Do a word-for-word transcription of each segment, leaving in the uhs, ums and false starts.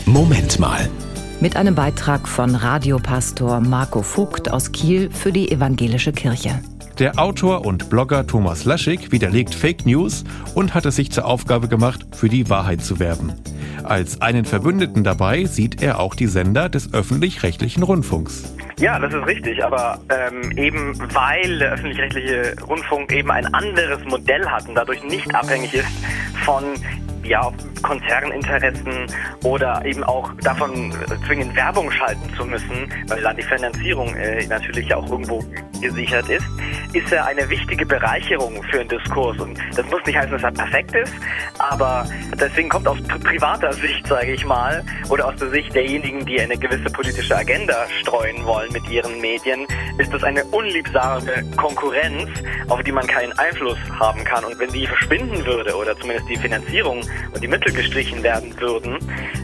Moment mal. Mit einem Beitrag von Radiopastor Marco Vogt aus Kiel für die Evangelische Kirche. Der Autor und Blogger Thomas Laschig widerlegt Fake News und hat es sich zur Aufgabe gemacht, für die Wahrheit zu werben. Als einen Verbündeten dabei sieht er auch die Sender des öffentlich-rechtlichen Rundfunks. Ja, das ist richtig, aber ähm, eben weil der öffentlich-rechtliche Rundfunk eben ein anderes Modell hat und dadurch nicht abhängig ist von ja, Konzerninteressen oder eben auch davon zwingend Werbung schalten zu müssen, weil dann die Finanzierung äh, natürlich auch irgendwo gesichert ist, ist er eine wichtige Bereicherung für einen Diskurs. Und das muss nicht heißen, dass er perfekt ist, aber deswegen kommt aus privater Sicht, sage ich mal, oder aus der Sicht derjenigen, die eine gewisse politische Agenda streuen wollen mit ihren Medien, ist das eine unliebsame Konkurrenz, auf die man keinen Einfluss haben kann. Und wenn die verschwinden würde oder zumindest die Finanzierung und die Mittel gestrichen werden würden,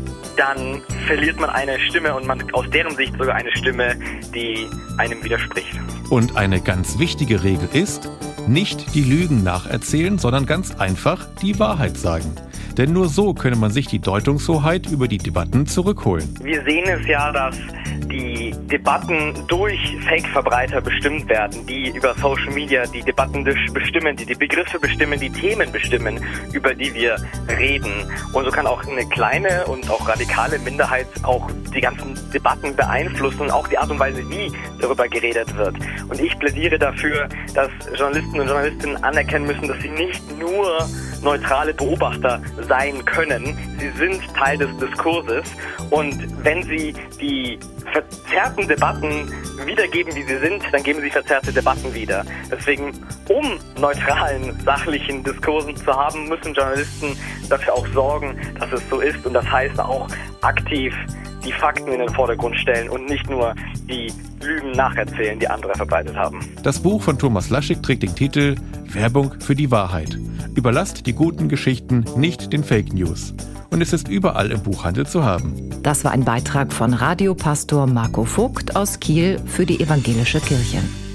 dann verliert man eine Stimme und man aus deren Sicht sogar eine Stimme, die einem widerspricht. Und eine ganz wichtige Regel ist, nicht die Lügen nacherzählen, sondern ganz einfach die Wahrheit sagen. Denn nur so könne man sich die Deutungshoheit über die Debatten zurückholen. Wir sehen es ja, dass die Debatten durch Fake-Verbreiter bestimmt werden, die über Social Media die Debatten bestimmen, die die Begriffe bestimmen, die Themen bestimmen, über die wir reden. Und so kann auch eine kleine und auch radikale Minderheit auch die ganzen Debatten beeinflussen, auch die Art und Weise, wie darüber geredet wird. Und ich plädiere dafür, dass Journalisten und Journalistinnen anerkennen müssen, dass sie nicht nur neutrale Beobachter sein können. Sie sind Teil des Diskurses und wenn sie die verzerrten Debatten wiedergeben, wie sie sind, dann geben sie verzerrte Debatten wieder. Deswegen, um neutralen, sachlichen Diskursen zu haben, müssen Journalisten dafür auch sorgen, dass es so ist und das heißt auch aktiv die Fakten in den Vordergrund stellen und nicht nur die Lügen nacherzählen, die andere verbreitet haben. Das Buch von Thomas Laschig trägt den Titel Werbung für die Wahrheit. Überlasst die guten Geschichten nicht den Fake News. Und es ist überall im Buchhandel zu haben. Das war ein Beitrag von Radiopastor Marco Vogt aus Kiel für die Evangelische Kirche.